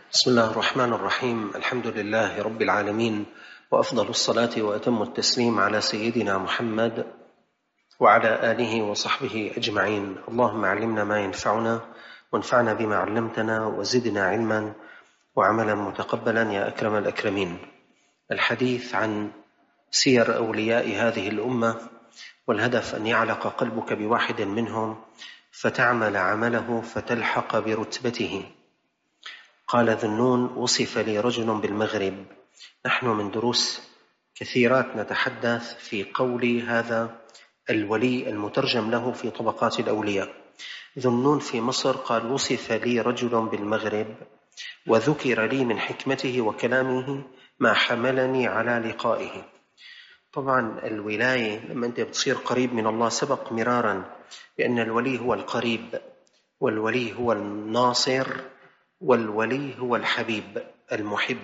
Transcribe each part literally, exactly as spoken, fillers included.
بسم الله الرحمن الرحيم. الحمد لله رب العالمين، وأفضل الصلاة وأتم التسليم على سيدنا محمد وعلى آله وصحبه أجمعين. اللهم علمنا ما ينفعنا وانفعنا بما علمتنا وزدنا علما وعملا متقبلا يا أكرم الأكرمين. الحديث عن سير أولياء هذه الأمة، والهدف أن يعلق قلبك بواحد منهم فتعمل عمله فتلحق برتبته. قال ذنون: وصف لي رجل بالمغرب. نحن من دروس كثيرات نتحدث في قول هذا الولي المترجم له في طبقات الأولياء. ذنون في مصر قال: وصف لي رجل بالمغرب وذكر لي من حكمته وكلامه ما حملني على لقائه. طبعا الولاية لما أنت بتصير قريب من الله، سبق مرارا بأن الولي هو القريب، والولي هو الناصر، والولي هو الحبيب المحب.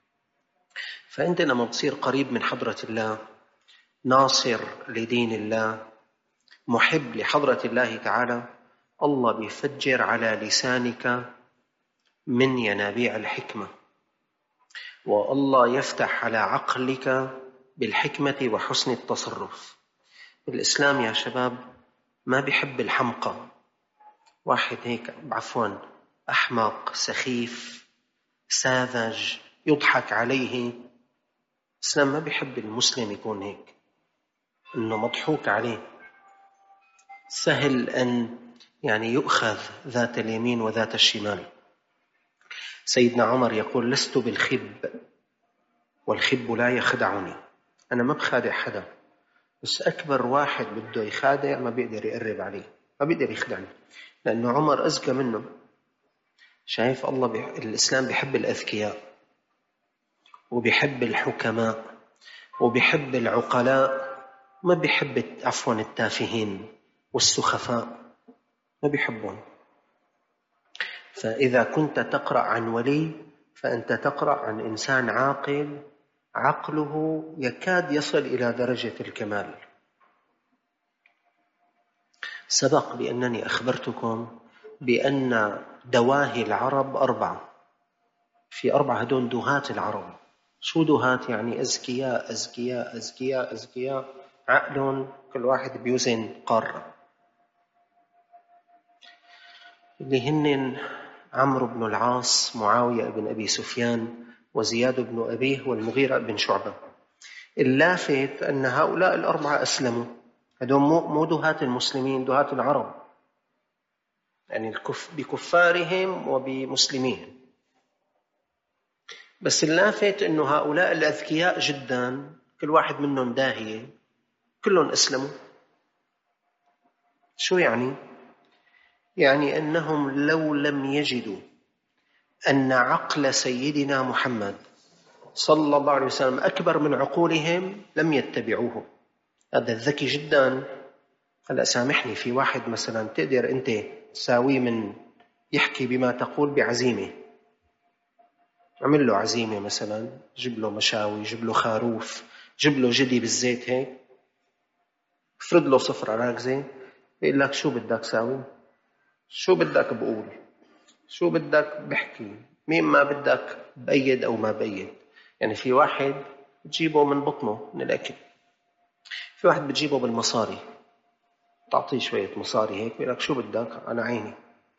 فأنت لما بتصير قريب من حضرة الله، ناصر لدين الله، محب لحضرة الله تعالى، الله بيفجر على لسانك من ينابيع الحكمة، والله يفتح على عقلك بالحكمة وحسن التصرف. الإسلام يا شباب ما بيحب الحمقى. واحد هيك عفوا أحمق سخيف ساذج يضحك عليه، الإسلام ما بيحب المسلم يكون هيك، إنه مضحوك عليه، سهل أن يعني يؤخذ ذات اليمين وذات الشمال. سيدنا عمر يقول: لست بالخب والخب لا يخدعني. أنا ما بخادع حدا، بس أكبر واحد بده يخادع ما بيقدر يقرب عليه، ما بيقدر يخدعني، لأنه عمر أذكى منه. شايف الله بي... الإسلام بيحب الأذكياء وبيحب الحكماء وبيحب العقلاء، ما بيحب عفوا التافهين والسخفاء، ما بيحبون. فإذا كنت تقرأ عن ولي فأنت تقرأ عن إنسان عاقل، عقله يكاد يصل إلى درجة الكمال. سبق بأنني أخبرتكم بأن دواهي العرب أربعة، في أربعة هدول دهات العرب. شو دهات؟ يعني أذكياء أذكياء أذكياء أذكياء، عقلهم كل واحد بيوزن قارة، اللي هن عمرو بن العاص، معاوية بن أبي سفيان، وزياد بن أبيه، والمغيرة بن شعبة. اللافت أن هؤلاء الأربعة أسلموا، هدول مو دهات المسلمين، دهات العرب، يعني الكف بكفارهم وبمسلمين. بس اللافت أنه هؤلاء الأذكياء جدا كل واحد منهم داهية، كلهم أسلموا. شو يعني؟ يعني أنهم لو لم يجدوا أن عقل سيدنا محمد صلى الله عليه وسلم أكبر من عقولهم لم يتبعوه. هذا الذكي جدا. هلأ سامحني، في واحد مثلا تقدر أنت تساويه من يحكي بما تقول بعزيمة، عمل له عزيمة مثلا، جيب له مشاوي، جيب له خروف، جيب له جدي بالزيت هيك، فرد له صفرة راكزة، بيقول لك شو بدك ساوي، شو بدك بقول، شو بدك بحكي، مين ما بدك بأيد أو ما بأيد. يعني في واحد بتجيبه من بطنه من الأكل، في واحد بتجيبه بالمصاري، تعطيه شوية مصاري هيك بيقول لك شو بدك أنا عيني.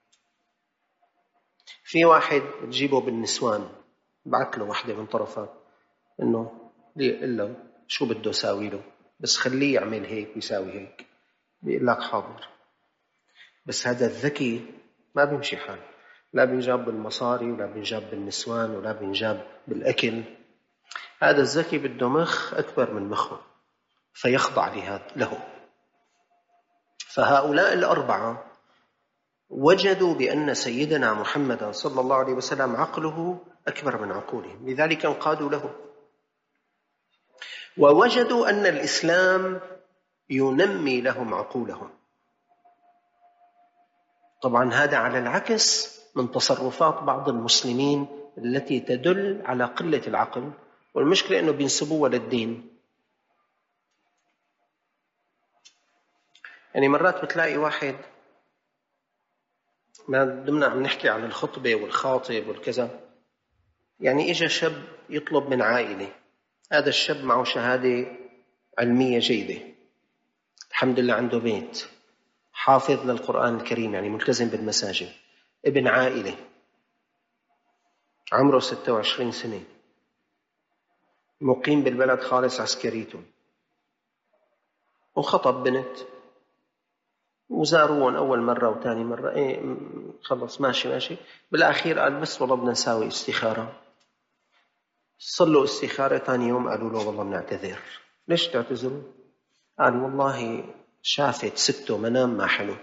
في واحد بتجيبه بالنسوان، بعت له واحدة من طرفات إنه يقول له شو بده ساوي له، بس خليه يعمل هيك ويساوي هيك، بيقول لك حاضر. بس هذا الذكي ما بيمشي حال، لا بينجاب بالمصاري ولا بينجاب بالنسوان ولا بينجاب بالأكل. هذا الذكي بده مخ أكبر من مخه فيخضع له. فهؤلاء الأربعة وجدوا بأن سيدنا محمد صلى الله عليه وسلم عقله أكبر من عقولهم، لذلك انقادوا له. ووجدوا أن الإسلام ينمي لهم عقولهم. طبعا هذا على العكس من تصرفات بعض المسلمين التي تدل على قلة العقل، والمشكلة أنه بينسبوها للدين. يعني مرات بتلاقي واحد، ما دمنا عم نحكي عن الخطبة والخاطب والكذا، يعني إجا شاب يطلب من عائلة، هذا الشاب معه شهادة علمية جيدة، الحمد لله عنده بيت، حافظ للقرآن الكريم، يعني ملتزم بالمساجد، ابن عائلة، عمره ستة وعشرين سنة، مقيم بالبلد خالص عسكريته، وخطب بنت وزاروهم أول مرة وثاني مرة، إيه خلص ماشي ماشي، بالأخير قال بس والله بدنا نساوي استخارة. صلوا استخارة، ثاني يوم قالوا له والله بنعتذر. ليش تعتذروا؟ قال والله شافت سته منام ما حلو.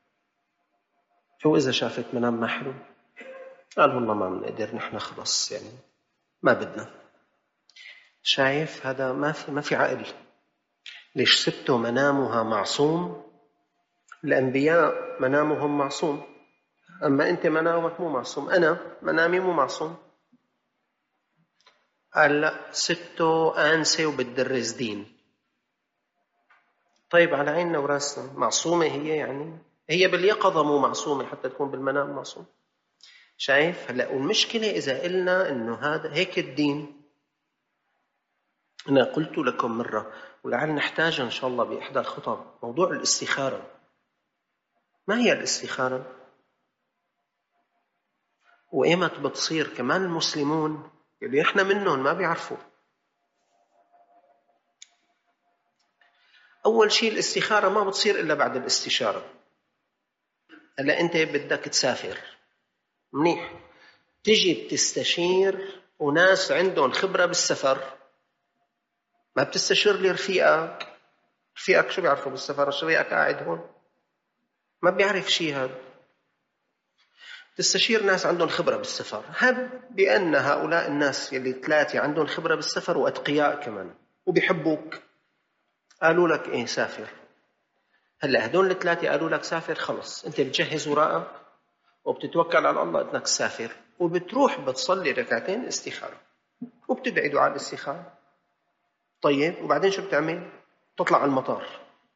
شو إذا شافت منام ما حلو؟ قال والله ما بنقدر نحن، خلص يعني ما بدنا. شايف هذا ما في ما في عقل. ليش سته منامها معصوم؟ الأنبياء منامهم معصوم، أما أنت منامك مو معصوم، أنا منامي مو معصوم. قال لا، سته آنسة وبتدرس دين. طيب على عيننا وراسنا، معصومة هي؟ يعني هي باليقظة مو معصومة حتى تكون بالمنام معصوم. شايف هلا؟ والمشكلة إذا قلنا إنه هذا هيك الدين. أنا قلت لكم مرة ولعل نحتاج إن شاء الله بإحدى الخطب، موضوع الاستخارة. ما هي الاستخارة؟ وإيمت بتصير؟ كمان المسلمون اللي إحنا منهم ما بيعرفوا. أول شيء الاستخارة ما بتصير إلا بعد الاستشارة. هلا أنت بدك تسافر، منيح، تجي بتستشير وناس عندهم خبرة بالسفر، ما بتستشير لي رفيقك. رفيقك شو بيعرفوا بالسفر؟ رفيقك قاعد هون ما بيعرف شيء. هذا تستشير ناس عندهم خبرة بالسفر، هب بأن هؤلاء الناس يلي ثلاثة عندهم خبرة بالسفر وأتقياء كمان وبيحبوك، قالوا لك إيه سافر. هلأ هدول الثلاثة قالوا لك سافر، خلص أنت بتجهز وراءك وبتتوكل على الله أنك تسافر، وبتروح بتصلي ركعتين استخارة وبتدعي دعاء الاستخارة. طيب وبعدين شو بتعمل؟ تطلع على المطار.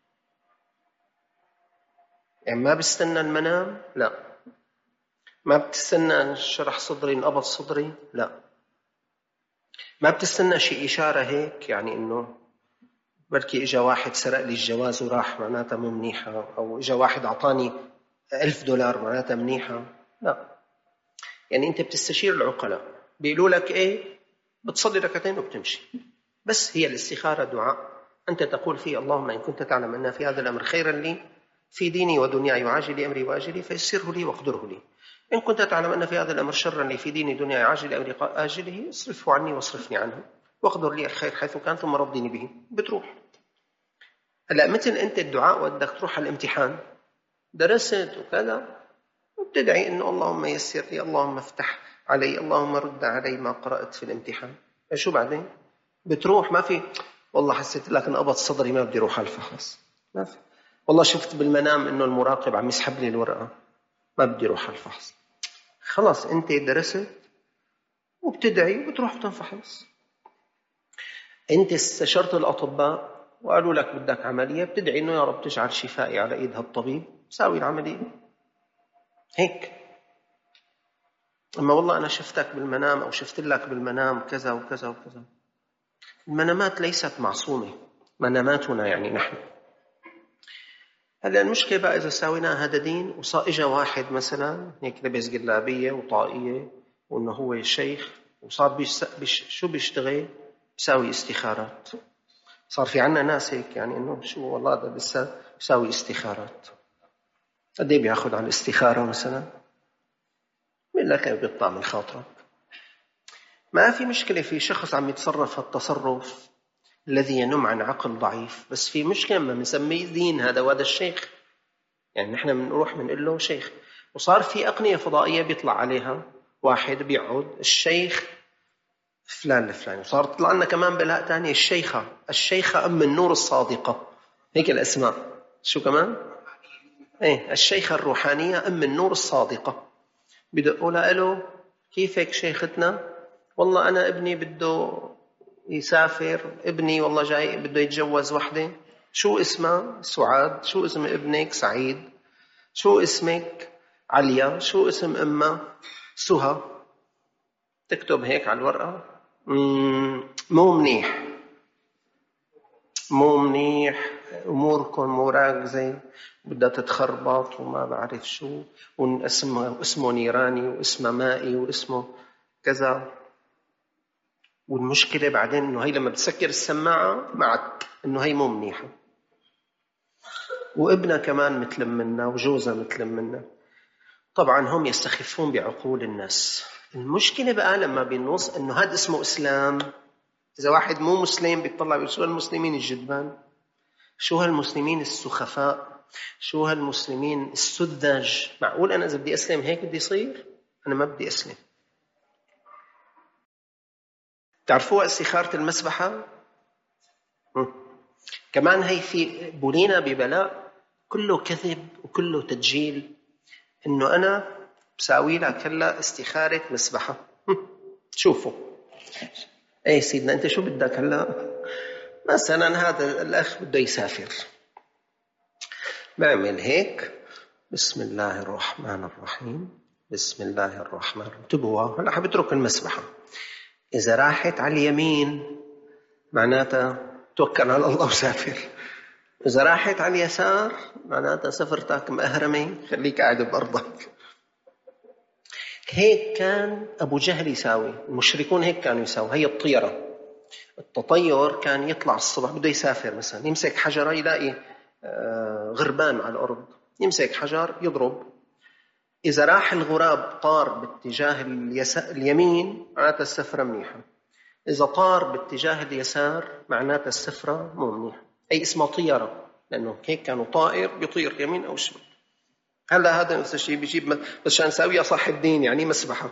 يعني ما بستنى المنام؟ لا. ما بتستنى شرح صدري انقبض صدري؟ لا. ما بتستنى شيء إشارة هيك، يعني إنه بركي إجا واحد سرق لي الجواز وراح معناتها مو منيحة، أو إجا واحد أعطاني ألف دولار معناتها منيحة. لا. يعني أنت بتستشير العقلاء، بيقولوا لك إيه بتصلي ركعتين وبتمشي. بس هي الاستخارة دعاء أنت تقول فيه اللهم إن كنت تعلم أن في هذا الأمر خيرا لي في ديني ودنياي وعاجل أمري وآجلي فيسره لي واقدره لي. إن كنت تعلم أن في هذا الأمر شرا لي في ديني دنياي عاجل أمري آجله اصرفه عني واصرفني عنه واقدر لي الخير حيث كان ثم رضيني به. بتروح. هلا مثل أنت الدعاء ودك تروح على الامتحان، درست وكذا وبتدعي إنه اللهم يسر لي، اللهم افتح علي، اللهم رد علي ما قرأت في الامتحان. شو بعدين؟ بتروح. ما في والله حسيت لك انقبض صدري ما بدي اروح على الفحص، ما في والله شفت بالمنام انه المراقب عم يسحب لي الورقه ما بدي اروح على الفحص. خلاص انت درست وبتدعي وبتروح بتنفحص. انت استشرت الاطباء وقالوا لك بدك عمليه، بتدعي انه يا رب تجعل شفائي على ايد هالطبيب ساوي العمليه. هيك. اما والله انا شفتك بالمنام او شفت لك بالمنام كذا وكذا وكذا، المنامات ليست معصومه، مناماتنا يعني نحن. هلا المشكلة بقى إذا ساوينا هذا دين وصار إجا واحد مثلا هيك لبس جلابية وطاقية وإنه هو شيخ وصار بيش بيش شو بيشتغل؟ بيساوي استخارات. صار في عنا ناس هيك، يعني إنه شو والله هذا لسه بيساوي استخارات. قد إيه بياخذ على الاستخارة مثلا؟ بيقول لك بيطلع من خاطرك. ما في مشكلة في شخص عم يتصرف التصرف الذي ينم عن عقل ضعيف، بس في مشكلة ما بنسميه دين هذا وهذا الشيخ. يعني نحن بنروح بنقول له شيخ، وصار في أقنية فضائية بيطلع عليها واحد بيقعد الشيخ فلان الفلاني، وصار تطلع لنا كمان بلاء تانية الشيخة الشيخة أم النور الصادقة، هيك الأسماء. شو كمان؟ ايه الشيخة الروحانية أم النور الصادقة. بدقوا لها له كيفك شيختنا؟ والله أنا ابني بده يسافر، ابني والله جاي بده يتجوز وحده. شو اسمها؟ سعاد. شو اسم ابنك؟ سعيد. شو اسمك؟ عليا. شو اسم أمها؟ سهى. تكتب هيك على الورقة مو منيح، مو منيح، أموركم مو راكزة، بدها تتخربط وما بعرف شو، واسمه اسمه نيراني واسمه مائي واسمه كذا. والمشكلة بعدين إنه هي لما بتسكر السماعة معك إنه هي مو منيحة، وابنها كمان مثل منا وجوزها مثل منا. طبعا هم يستخفون بعقول الناس. المشكلة بقى لما بنوص إنه هذا اسمه إسلام، إذا واحد مو مسلم بيطلع بيقول شو هالمسلمين الجدبان، شو هالمسلمين السخفاء، شو هالمسلمين السذج. معقول أنا إذا بدي أسلم هيك بدي يصير؟ أنا ما بدي أسلم. تعرفوا استخارة المسبحة؟ كمان هي في بولينا ببلاء كله كذب وكله تدجيل، إنه أنا بساوي لك هلا استخارة مسبحة. شوفوا ايه سيدنا انت شو بدك هلا؟ مثلا هذا الاخ بده يسافر، بعمل هيك بسم الله الرحمن الرحيم، بسم الله الرحمن الرحيم. انتبهوا هلا حبترك المسبحة، اذا راحت على اليمين معناتها توكل على الله وسافر، اذا راحت على اليسار معناتها سفرتك مأهرمة، خليك قاعد بأرضك. هيك كان أبو جهل يساوي، المشركون هيك كانوا يساوي. هي الطيرة، التطير كان يطلع الصبح بده يسافر مثلا، يمسك حجرة يلاقي غربان على الأرض، يمسك حجر يضرب، إذا راح الغراب طار باتجاه اليمين معناتها السفرة منيحة، إذا طار باتجاه اليسار معناتها السفرة مو منيحة. أي اسمها طيرة، لأنه هيك كانوا طائر بيطير يمين أو شمال. هلا هذا نفس الشيء بيجيب بس عشان نساويها صح الدين يعني مسبحة.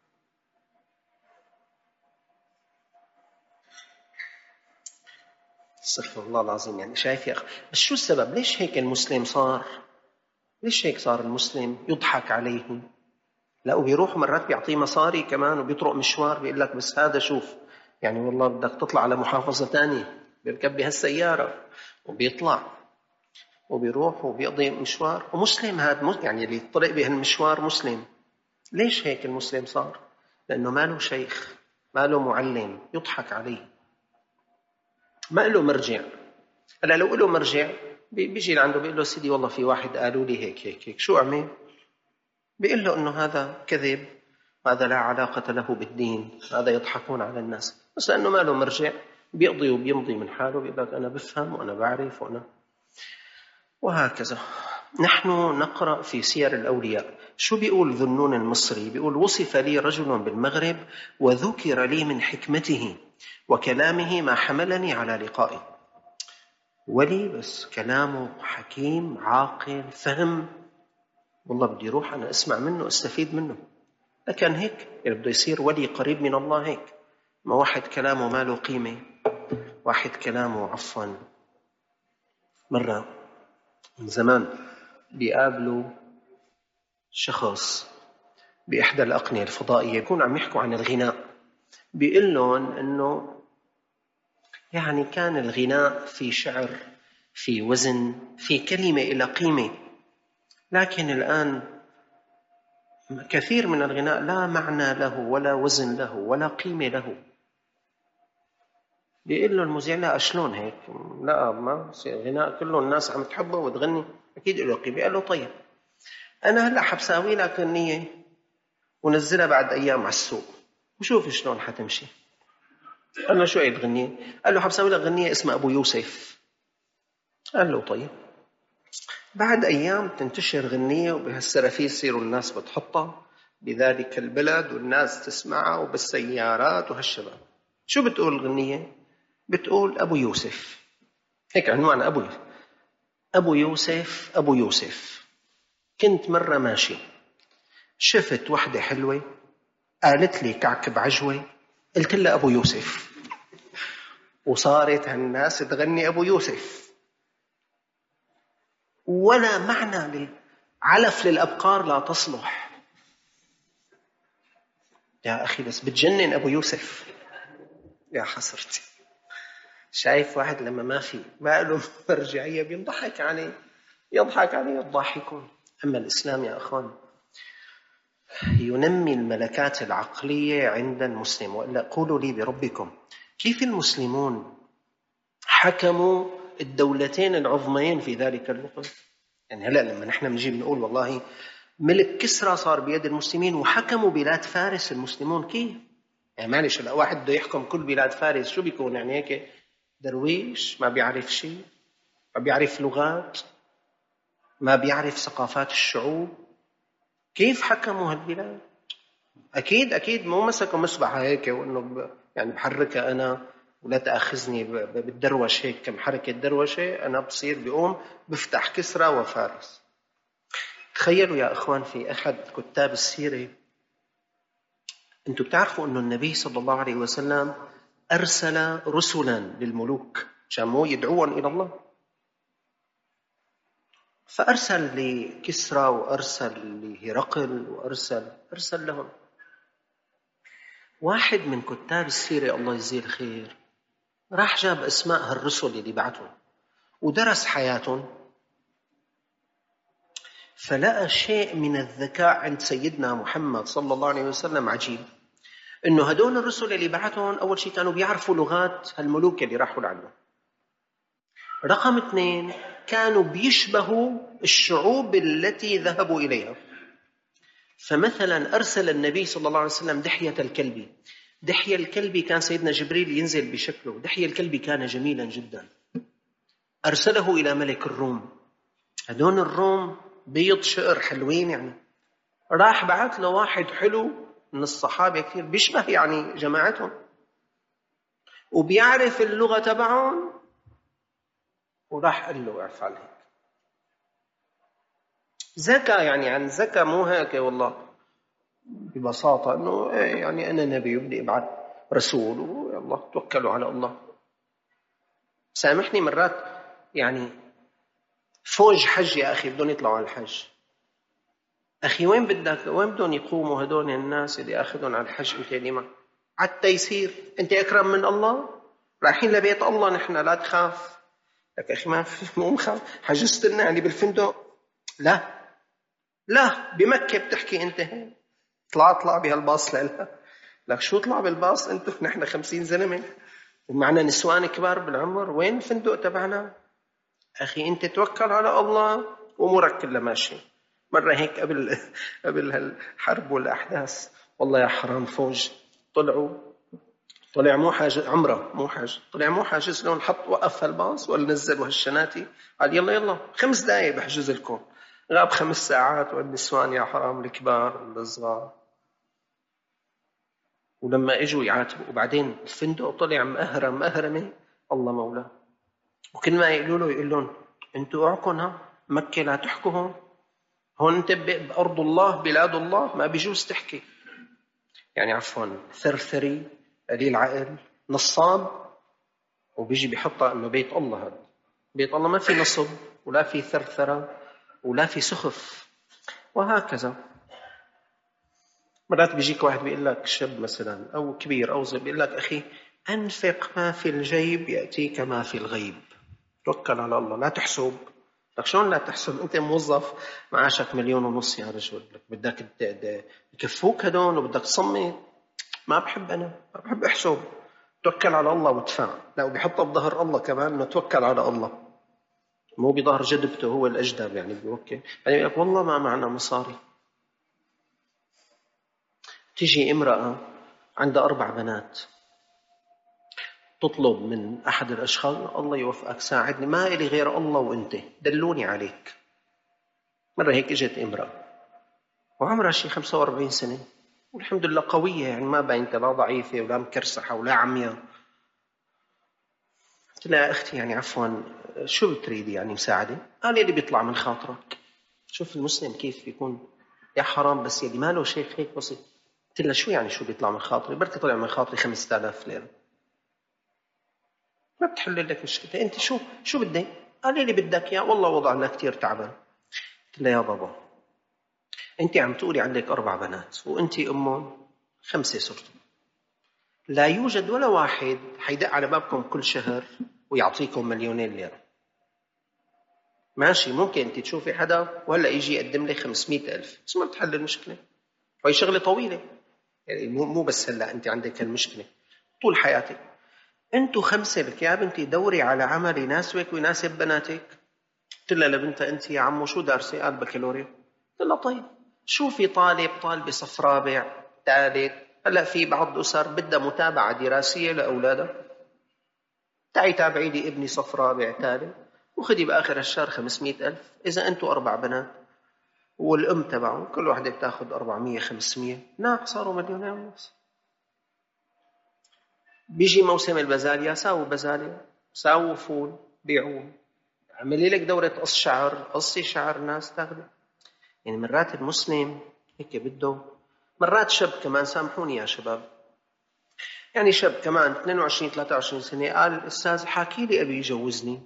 استغفر الله العظيم. يعني شايف يا أخي، بس شو السبب؟ ليش هيك المسلم صار؟ ليش هيك صار المسلم يضحك عليه؟ لا وبيروح مرات بيعطيه مصاري كمان وبيطرق مشوار، بيقول لك بس هذا شوف يعني والله بدك تطلع على محافظة تانية، بيركب بهالسيارة وبيطلع وبيروح وبيقضي مشوار، ومسلم هذا يعني اللي يطلق بهالمشوار مسلم. ليش هيك المسلم صار؟ لأنه ما له شيخ، ما له معلم، يضحك عليه، ما له مرجع. هلا لو له مرجع بيجي لعنده بيقول له سيدي والله في واحد قالوا لي هيك هيك هيك، شو أعمل؟ بيقول له إنه هذا كذب، هذا لا علاقة له بالدين، هذا يضحكون على الناس. بس لأنه ما له مرجع بيقضي وبيمضي من حاله، بيقول لك أنا بفهم وأنا بعرف وأنا وهكذا. نحن نقرأ في سير الأولياء. شو بيقول ذنون المصري؟ بيقول وصف لي رجل بالمغرب وذكر لي من حكمته وكلامه ما حملني على لقائه. ولي بس كلامه حكيم عاقل فهم، والله بدي روح أنا أسمع منه أستفيد منه. لكن هيك يعني بده يصير ولي قريب من الله هيك، ما واحد كلامه ما له قيمة، واحد كلامه عفوا. مرة من زمان بيقابلوا شخص بإحدى الأقنية الفضائية، يكون عم يحكوا عن الغناء، بيقول لهم إنه يعني كان الغناء في شعر، في وزن، في كلمة إلى قيمة، لكن الآن كثير من الغناء لا معنى له ولا وزن له ولا قيمة له. بيقول له المذيع لا شلون هيك؟ لا ما غناء كله الناس عم تحبه وتغني أكيد له قيمة. قال له طيب أنا هلأ حبساوي لك غنية ونزلها بعد أيام على السوق وشوف شلون حتمشي. قال له شو هي الغنية؟ قال له حبساوي لك غنية اسمها أبو يوسف. قال له طيب. بعد أيام تنتشر غنية وبهالسرافيل يصيروا الناس بتحطها بذلك البلد والناس تسمعها وبالسيارات وهالشباب. شو بتقول الغنية؟ بتقول أبو يوسف، هيك عنوان أبو يوسف. أبو يوسف أبو يوسف كنت مرة ماشي شفت وحدة حلوة قالت لي كعكب عجوة، قلت لها أبو يوسف، وصارت هالناس تغني أبو يوسف. ولا معنى علف للأبقار لا تصلح. يا أخي بس بتجنن أبو يوسف، يا حسرتي. شايف واحد لما ما في ما له مرجعية بيضحك عليه، يضحك عليه الضاحكون. أما الإسلام يا أخوان ينمي الملكات العقلية عند المسلم. وإلا قولوا لي بربكم، كيف المسلمون حكموا الدولتين العظميين في ذلك الوقت؟ يعني هلأ لما نحن بنجي بنقول والله ملك كسرى صار بيد المسلمين وحكموا بلاد فارس المسلمون، كيف؟ يعني معلش هلا واحد بده يحكم كل بلاد فارس شو بيكون؟ يعني هيك درويش ما بيعرف شيء، ما بيعرف لغات، ما بيعرف ثقافات الشعوب. كيف حكموا هالبلاد؟ أكيد أكيد مو مسكوا مصباح هيك وإنه يعني بحركها أنا ولا تأخذني بالدروش هيك كم حركة دروشة أنا بصير بيقوم بفتح كسرى وفارس. تخيلوا يا أخوان في أحد كتاب السيرة، أنتم بتعرفوا أنه النبي صلى الله عليه وسلم أرسل رسلا للملوك عشان مو يدعوهم إلى الله، فأرسل لكسرى وأرسل لهرقل وأرسل أرسل لهم. واحد من كتاب السيرة الله يجزيه الخير راح جاب أسماء هالرسل اللي بعتهم ودرس حياتهم، فلقى شيء من الذكاء عند سيدنا محمد صلى الله عليه وسلم عجيب، إنه هدول الرسل اللي بعتهم أول شيء كانوا بيعرفوا لغات هالملوك اللي راحوا لعنهم. رقم اثنين كانوا بيشبهوا الشعوب التي ذهبوا إليها. فمثلا أرسل النبي صلى الله عليه وسلم دحية الكلبي. دحية الكلبي كان سيدنا جبريل ينزل بشكله، دحية الكلبي كان جميلا جدا، أرسله إلى ملك الروم. هدول الروم بيض شعر حلوين، يعني راح بعث له واحد حلو من الصحابة كثير بيشبه يعني جماعتهم وبيعرف اللغة تبعهم، وراح قال له افعل هيك. زكى يعني عن زكى مو هيك والله ببساطة انه إيه يعني انا نبي بدي ابعث رسول والله توكلوا على الله. سامحني مرات يعني فوج حج يا اخي بدهم يطلعوا على الحج، اخي وين بدك وين بدهم يقوموا هدول الناس اللي اخذهم على الحج؟ انت لما على التيسير انت اكرم من الله، رايحين لبيت الله نحن لا تخاف. لك اخي ما مو مخاف، حجزت لنا يعني بالفندق؟ لا لا بمكة بتحكي انت هين طلع طلع بهالباص لها. لك شو طلع بالباص انتو؟ نحن خمسين زلمة ومعنا نسوان كبار بالعمر، وين الفندق تبعنا؟ اخي انت توكل على الله وامورك كلها ماشي. مرة هيك قبل قبل هالحرب والاحداث والله يا حرام فوج طلعوا طلع مو حاجز عمره مو حاجز طلع مو حاجز لهم، حط وقف هالباص ولا نزلوا هالشناتي قال يلا يلا خمس دقايق بحجز لكم. غاب خمس ساعات والنسوان يا حرام الكبار والصغار. ولما اجوا يعاتبوا وبعدين الفندق طلع مأهرم مأهرمة الله مولاه، وكل ما يقولوا له يقول لهم انتوا اوعكم ها مكة لا تحكوا هون، هون انت بأرض الله بلاد الله ما بيجوز تحكي. يعني عفوا ثرثري قليل عقل نصاب وبيجي بيحطها انه بيت الله. هذا بيت الله ما في نصب ولا في ثرثرة ولا في سخف وهكذا. مرات بيجيك واحد بيقول لك شاب مثلا أو كبير أو صغير بيقول لك أخي أنفق ما في الجيب يأتيك ما في الغيب، توكل على الله لا تحسب. لك شلون لا تحسب؟ أنت موظف معاشك مليون ونص يا رجل، بدك يكفوك هدول وبدك تصمت. ما بحب أنا ما بحب أحسب، توكل على الله وادفع. لا وبيحطها بظهر الله كمان إنه توكل على الله، مو بظهر جدبته هو الأجدب يعني بيوكل. يعني يقول لك والله ما معنا مصاري. تجي امرأة عندها أربع بنات تطلب من أحد الأشخاص الله يوفقك ساعدني ما إلي غير الله وإنت دلوني عليك. مرة هيك إجت امرأة وعمرها شي خمسة وأربعين سنة والحمد لله قوية، يعني ما باينت لا ضعيفة ولا مكرسحة ولا عمية. قلت لها أختي يعني عفوا شو بتريدي يعني مساعدة؟ قال اللي بيطلع من خاطرك. شوف المسلم كيف يكون يا حرام، بس يلي ماله شيخ هيك بسيط. قلت لها شو يعني شو بيطلع من خاطري؟ بركي طلع من خاطري خمسة آلاف ليرة ما بتحل لك مشكلة. انت شو شو بدك؟ قال لي بدك يا والله وضعنا كتير تعبان. قلت له يا بابا انت عم تقولي عندك اربع بنات وانت امهم خمسة صرتوا، لا يوجد ولا واحد حيدق على بابكم كل شهر ويعطيكم مليونين ليرة. ماشي ممكن انت تشوفي حدا وهلا يجي يقدم لي خمسمائة ألف بس ما بتحل المشكلة. وهي شغلة طويلة، يعني مو مو بس هلا أنت عندك هالمشكلة طول حياتك. أنتوا خمسة لك يا بنتي دوري على عمل يناسبك ويناسب بناتك. قلت لها لبنتها أنت يا عمو شو دارسة؟ قال بكالوريا. قلت لها طيب شوفي طالب طالبة صف رابع ثالث، هلا في بعض أسر بدها متابعة دراسية لأولادها، تعي تابعي لي ابني صف رابع ثالث وخدي بآخر الشهر خمسمائة ألف. إذا أنتوا أربع بنات والأم تبعهم كل واحدة بتاخد أربعمية خمسمية، ناق صاروا مليونير ونص. بيجي موسم البزالية ساووا بزالية، ساووا فول بيعوه، عملي لك دورة قص شعر، قصي شعر ناس تاخده. يعني مرات المسلم هيك بده، مرات شاب كمان، سامحوني يا شباب، يعني شاب كمان اثنين وعشرين ثلاثة وعشرين سنة قال الأستاذ حاكي لي أبي يجوزني.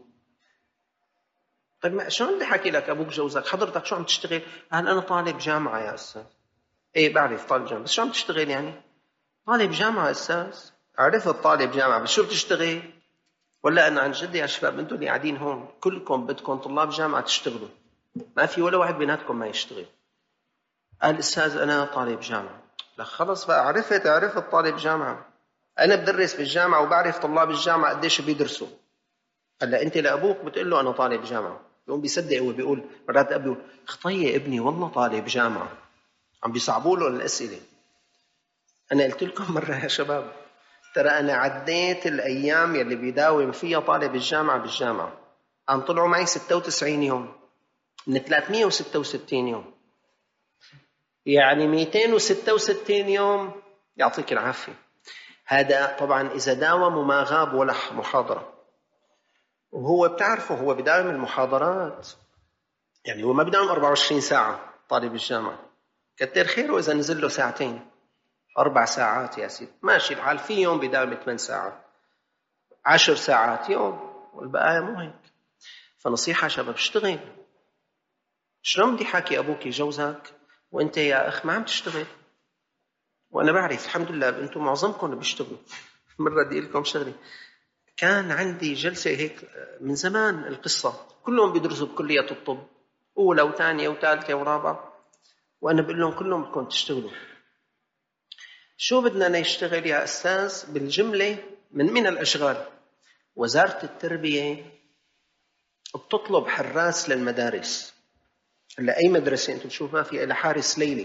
طيب ما شلون بدي حكي لك أبوك جوزك؟ حضرتك شو عم تشتغل؟ قال أنا طالب جامعة يا أستاذ. إيه بعرف طالب جامعة، بس شو عم تشتغل يعني؟ طالب جامعة أستاذ. عرفت طالب جامعة، بس شو بتشتغل؟ ولا أنا عن جد يا شباب أنتوا اللي قاعدين هون كلكم بدكم طلاب جامعة تشتغلوا، ما في ولا واحد بيناتكم ما يشتغل. قال أستاذ أنا طالب جامعة. لا خلص بقى، عرفت عرفت طالب جامعة، أنا بدرس بالجامعة وبعرف طلاب الجامعة قديش بيدرسوا. هلا أنت لأبوك بتقول له أنا طالب جامعة، يقوم بيصدق، هو بيقول مرات أبي يقول خطية ابني والله طالب جامعة، عم بيصعبوا له الأسئلة. أنا قلت لكم مرة يا شباب ترى أنا عديت الأيام يلي بيداوم فيها طالب الجامعة بالجامعة، عم طلعوا معي ستة وتسعين يوم من ثلاثمائة وستة وستين يوم، يعني مئتين وستة وستين يوم. يعطيك العافية. هذا طبعا إذا داوم وما غاب ولا محاضرة، وهو بتعرفه هو بداوم المحاضرات، يعني هو ما بداوم أربعة وعشرين ساعة طالب الجامعة، كتر خيره إذا نزل له ساعتين أربع ساعات يا سيدي ماشي الحال. في يوم بداوم ثمان ساعات عشر ساعات يوم، والبقايا مو هيك. فنصيحة شباب اشتغل. شلون بدي حاكي أبوك يجوزك وأنت يا أخ ما عم تشتغل؟ وأنا بعرف الحمد لله أنتم معظمكم بيشتغلوا. مرة بدي لكم شغلة، كان عندي جلسة هيك من زمان، القصة كلهم بيدرسوا بكلية الطب أولى وثانية وثالثة ورابعة، وأنا بقول لهم كلهم بدكم تشتغلوا. شو بدنا نشتغل يا أستاذ؟ بالجملة من من الأشغال وزارة التربية بتطلب حراس للمدارس. هلا أي مدرسة أنتم تشوفها في إلى حارس ليلي،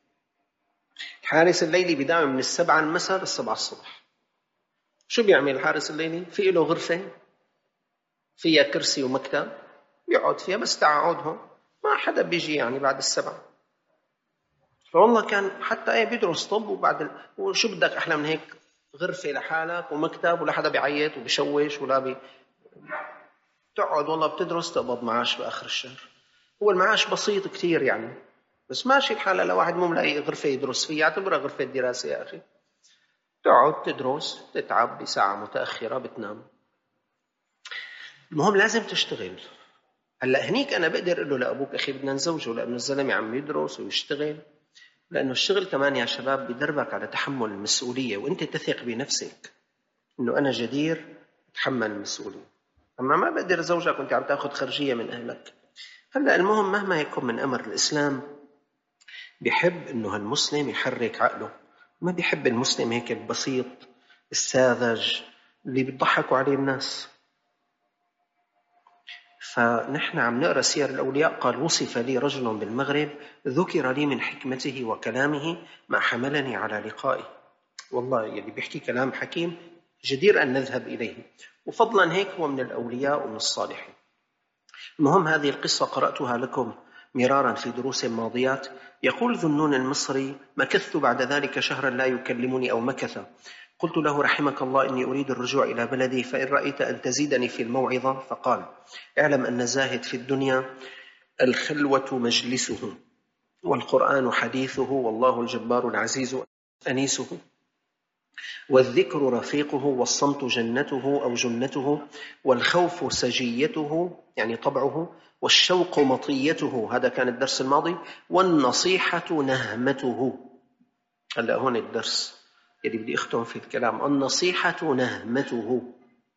الحارس الليلي بيداوم من السبعة المساء للسبعة الصبح. شو بيعمل الحارس الليلي؟ في له غرفة فيها كرسي ومكتب بيقعد فيها، بس تعاقدهم ما حدا بيجي يعني بعد السبعة. فوالله كان حتى ايه بيدرس طب وبعد ال... وشو بدك احلى من هيك؟ غرفة لحالك ومكتب ولا حدا بيعيط وبيشوش ولا بي... تقعد والله بتدرس تقبض معاش بآخر الشهر. هو المعاش بسيط كتير يعني، بس ماشي الحال. لو واحد مو ملاقي غرفة يدرس فيها اعتبرها غرفة دراسة يا أخي. تقعد تدرس تتعب بساعة متأخرة بتنام. المهم لازم تشتغل. هلا هنيك أنا بقدر أقول له لأبوك أخي بدنا نزوجه لأنه الزلمة عم يدرس ويشتغل، لأنه الشغل كمان يا شباب بدربك على تحمل المسؤولية، وأنت تثق بنفسك إنه أنا جدير أتحمل المسؤولية. أما ما بقدر زوجك وأنت عم تأخذ خرجية من أهلك. هلا المهم مهما يكون من أمر، الإسلام بيحب إنه هالمسلم يحرك عقله، ما بيحب المسلم هيك البسيط الساذج اللي بيضحكوا عليه الناس. فنحن عم نقرأ سير الأولياء، قال وصف لي رجل بالمغرب ذكر لي من حكمته وكلامه ما حملني على لقائه. والله يلي بيحكي كلام حكيم جدير أن نذهب إليه، وفضلا هيك هو من الأولياء ومن الصالحين. المهم هذه القصة قرأتها لكم مرارا في دروس ماضيات. يقول ذنون المصري مكثت بعد ذلك شهرا لا يكلمني أو مكث، قلت له رحمك الله إني أريد الرجوع إلى بلدي فإن رأيت أن تزيدني في الموعظة. فقال اعلم أن الزاهد في الدنيا الخلوة مجلسه والقرآن حديثه والله الجبار العزيز أنيسه، والذكر رفيقه والصمت جنته أو جنته، والخوف سجيته يعني طبعه، والشوق مطيته هذا كان الدرس الماضي، والنصيحة نهمته. هلأ هون الدرس يلي بدي أختم في الكلام، النصيحة نهمته.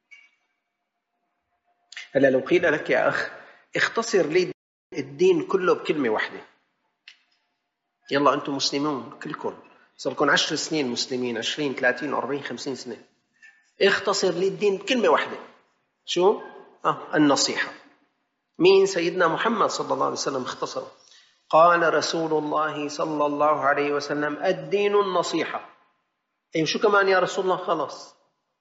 هلأ لو قيل لك يا أخ اختصر لي الدين كله بكلمة واحدة، يلا أنتم مسلمون كلكم، صار لكم عشر سنين مسلمين، عشرين ثلاثين أربعين خمسين سنة، اختصر لي الدين كلمة واحدة. شو؟ آه النصيحة. مين؟ سيدنا محمد صلى الله عليه وسلم اختصر، قال رسول الله صلى الله عليه وسلم الدين النصيحة. أي شو كمان يا رسول الله؟ خلاص،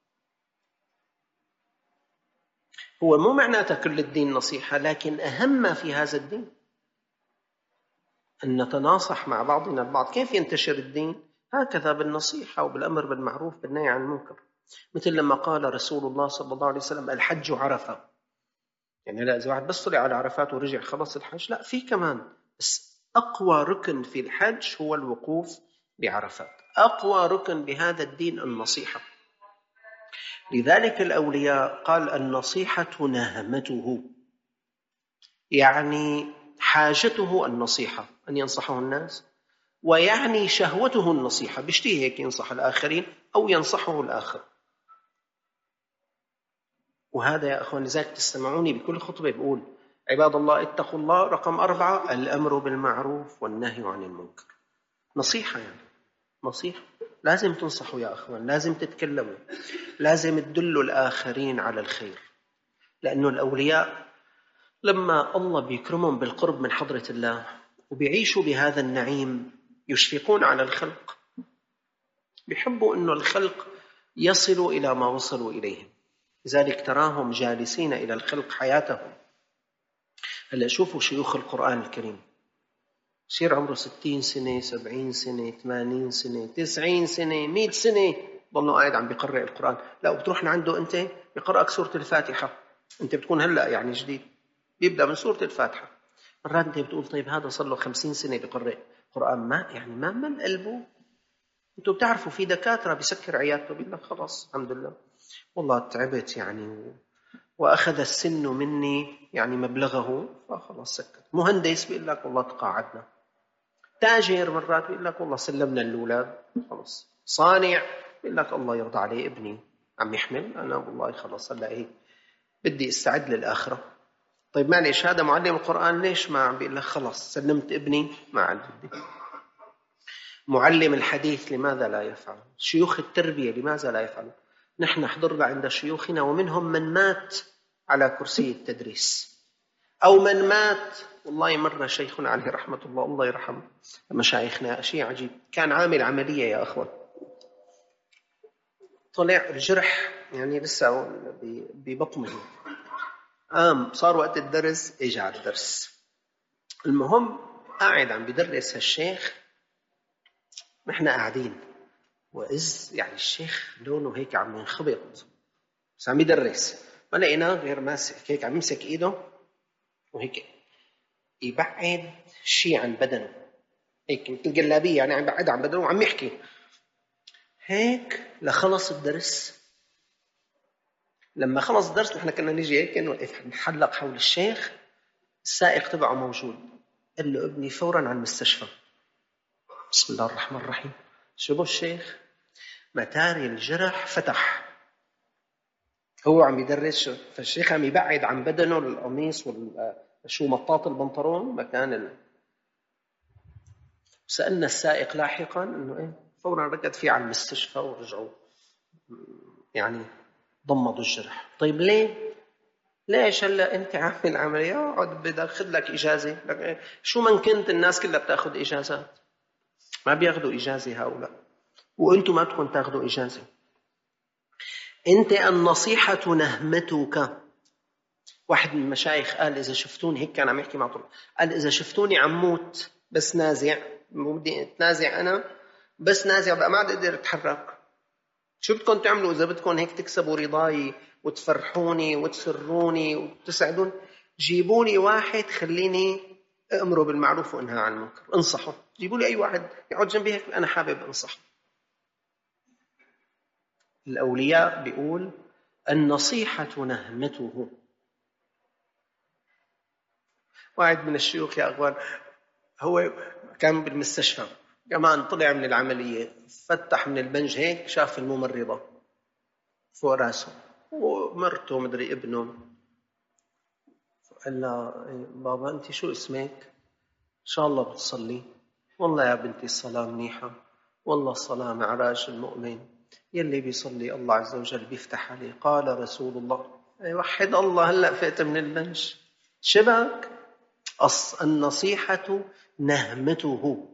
هو مو معناته كل الدين نصيحة، لكن أهم ما في هذا الدين أن نتناصح مع بعضنا البعض. كيف ينتشر الدين؟ هكذا بالنصيحة وبالأمر بالمعروف بالنهي عن المنكر. مثل لما قال رسول الله صلى الله عليه وسلم الحج عرفة، يعني لا إذا واحد بس طلع على عرفات ورجع خلص الحج، لا، في كمان، بس أقوى ركن في الحج هو الوقوف بعرفات. أقوى ركن بهذا الدين النصيحة. لذلك الأولياء قال النصيحة نهمته، يعني حاجته النصيحة، أن ينصحه الناس، ويعني شهوته النصيحة، بيشتهي هيك ينصح الآخرين أو ينصحه الآخر. وهذا يا أخوان لذلك تستمعوني بكل خطبة بقول عباد الله اتقوا الله. رقم أربعة الأمر بالمعروف والنهي عن المنكر. نصيحة، يعني نصيحة، لازم تنصحوا يا أخوان، لازم تتكلموا، لازم تدلوا الآخرين على الخير. لأنه الأولياء لما الله بيكرمهم بالقرب من حضرة الله وبيعيشوا بهذا النعيم يشفقون على الخلق، بيحبوا أنه الخلق يصلوا إلى ما وصلوا إليه، لذلك تراهم جالسين إلى الخلق حياتهم. هلأ شوفوا شيوخ القرآن الكريم، يصير عمره ستين سنة، سبعين سنة، ثمانين سنة، تسعين سنة، مئة سنة، ضلوا قاعد عم بيقرأ القرآن. لا، بتروح لعنده أنت بيقرأك سورة الفاتحة، أنت بتكون هلأ يعني جديد، بيبدأ من سورة الفاتحة. مرات أنت بتقول طيب هذا صار له خمسين سنة بيقرأ قرآن، ما يعني ما من قلبه. أنتوا بتعرفوا في دكاترة بيسكر عيادته بيقول لك خلاص الحمد لله والله تعبت يعني وأخذ السن مني يعني مبلغه فخلاص سكت. مهندس بيقول لك والله تقاعدنا. تاجر مرات بيقول لك والله سلمنا الأولاد خلاص. صانع بيقول لك الله يرضى عليه ابني عم يحمل، أنا والله خلاص هلا إيه بدي استعد للآخرة. طيب معلش هذا معلم القرآن ليش ما عم بيقول لك خلاص سلمت ابني ما عاد بدي. معلم الحديث لماذا لا يفعل؟ شيوخ التربية لماذا لا يفعل؟ نحن حضرنا عند شيوخنا ومنهم من مات على كرسي التدريس، أو من مات. والله مرة شيخنا عليه رحمة الله الله يرحمه مشايخنا شيء عجيب، كان عامل عملية يا أخوان، طلع الجرح يعني لسه ببطنه، قام صار وقت الدرس اجى على الدرس. المهم قاعد عم بدرس هالشيخ، نحن قاعدين، وإذ يعني الشيخ لونه هيك عم ينخبط بس عم يدرس، ما لقيناه غير ماسك هيك عم يمسك ايده وهيك يبعد شيء عن بدنه، هيك مثل جلابيه يعني عم يبعد عن بدنه وعم يحكي هيك لخلص الدرس. لما خلص الدرس نحن كنا نيجي هيك نوقف نحلق حول الشيخ، السائق تبعه موجود، قال له ابني فورا على المستشفى. بسم الله الرحمن الرحيم. شو بو الشيخ؟ متاري الجرح فتح، هو عم يدرس، فالشيخ عم يبعد عن بدنه القميص والشو مطاط البنطلون مكان ال... سألنا السائق لاحقا انه ايه فورا ركض فيه على المستشفى ورجعوا يعني ضمدوا الجرح. طيب ليه؟ ليش هلا انت عامل عمليه اقعد بدي اخذ لك اجازه؟ لك شو من كنت الناس كلها بتاخذ اجازات، ما بياخذوا اجازه هؤلاء، وانتم ما بدكم تاخذوا اجازه. انت النصيحه نهمتك. واحد من المشايخ قال اذا شفتوني هيك كان عم يحكي مع طلاب، قال اذا شفتوني عم موت بس نازع، مو بدي اتنازع انا بس نازع بقى ما عاد اقدر اتحرك، شو بدكم تعملوا إذا بدكم هيك تكسبوا رضاي وتفرحوني وتسروني وتسعدون؟ جيبوني واحد خليني أأمره بالمعروف وأنهى عن المنكر، انصحه. جيبوا لي أي واحد يقعد جنبي هيك أنا حابب أنصحه. الأولياء بيقول النصيحة نهمته. واحد من الشيوخ يا أخوان هو كان بالمستشفى كمان، طلع من العملية فتح من البنج هيك شاف الممرضة فوق راسه ومرته مدري ابنه، قال له بابا أنت شو اسمك؟ إن شاء الله بتصلي؟ والله يا بنتي الصلاة منيحة، والله الصلاة معراج المؤمن، يلي بيصلي الله عز وجل بيفتح عليه. قال رسول الله. وحد الله، هلأ فئت من اللنش شبك. أص النصيحة نهمته.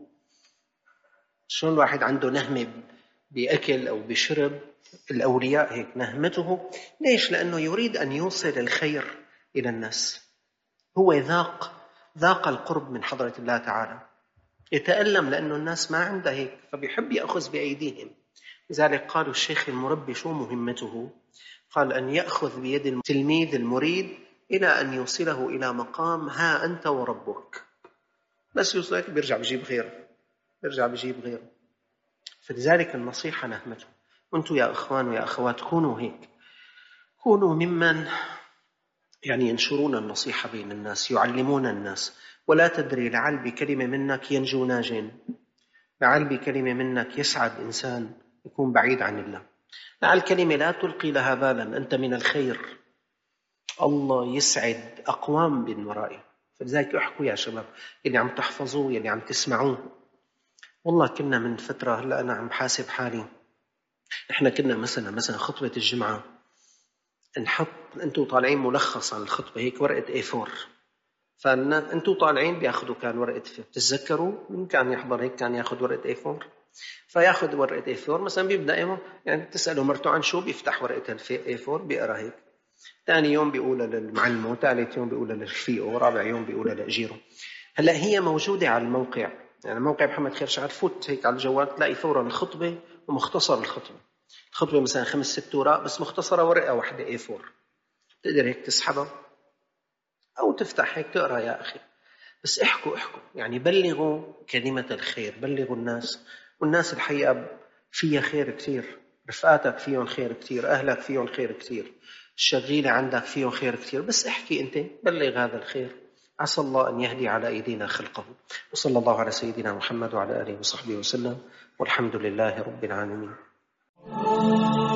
شلون الواحد عنده نهمة بأكل أو بشرب، الأولياء هيك نهمته. ليش؟ لأنه يريد أن يوصل الخير إلى الناس. هو ذاق ذاق القرب من حضرة الله تعالى، يتألم لأنه الناس ما عنده هيك، فبيحب يأخذ بأيديهم. لذلك قالوا الشيخ المربي شو مهمته؟ قال أن يأخذ بيد التلميذ المريد إلى أن يوصله إلى مقام ها أنت وربك. بس يوصلك بيرجع بيجيب غيره، بيرجع بيجيب غيره. فلذلك النصيحة نهمته. وانتم يا أخوان ويا أخوات كونوا هيك، كونوا ممن يعني ينشرون النصيحة بين الناس، يعلمون الناس. ولا تدري لعل بكلمة منك ينجو ناج، لعل بكلمة منك يسعد إنسان يكون بعيد عن الله، لعل كلمة لا تلقي لها بالا أنت من الخير الله يسعد أقوام من ورائه. فلذلك احكوا يا شباب، يلي عم تحفظوه، يلي عم تسمعوه. والله كنا من فترة، هلأ أنا عم حاسب حالي، إحنا كنا مثلا مثلا خطبة الجمعة نحط، أنتوا طالعين ملخص عن الخطبة هيك ورقة إيه فور، فأنتوا طالعين بياخدوا كان ورقة، بتتذكروا من كان يحضر هيك كان ياخد ورقة إيه فور، فياخد ورقة إيه فور مثلا بيبدأ يعني تسأله مرته عن شو، بيفتح ورقة إيه فور بيقرأ هيك. ثاني يوم بيقولها للمعلم، ثالث يوم بيقولها لرفيقه، ورابع يوم بيقولها لأجيره. هلا هي موجودة على الموقع، يعني موقع محمد خير شعر، فوت هيك على الجوال تلاقي فورا الخطبة ومختصر الخطبة. الخطبة مثلا خمس ست اوراق بس مختصرة ورقة واحدة إيه فور، تقدر هيك تسحبها أو تفتح هيك تقرأ يا أخي. بس احكوا احكوا يعني بلغوا كلمة الخير، بلغوا الناس. والناس الحقيقة فيها خير كتير، رفقاتك فيهم خير كتير، أهلك فيهم خير كتير، الشغيلة عندك فيهم خير كتير. بس احكي أنت، بلغ هذا الخير. عسى الله أن يهدي على أيدينا خلقه. وصلى الله على سيدنا محمد وعلى آله وصحبه وسلم، والحمد لله رب العالمين.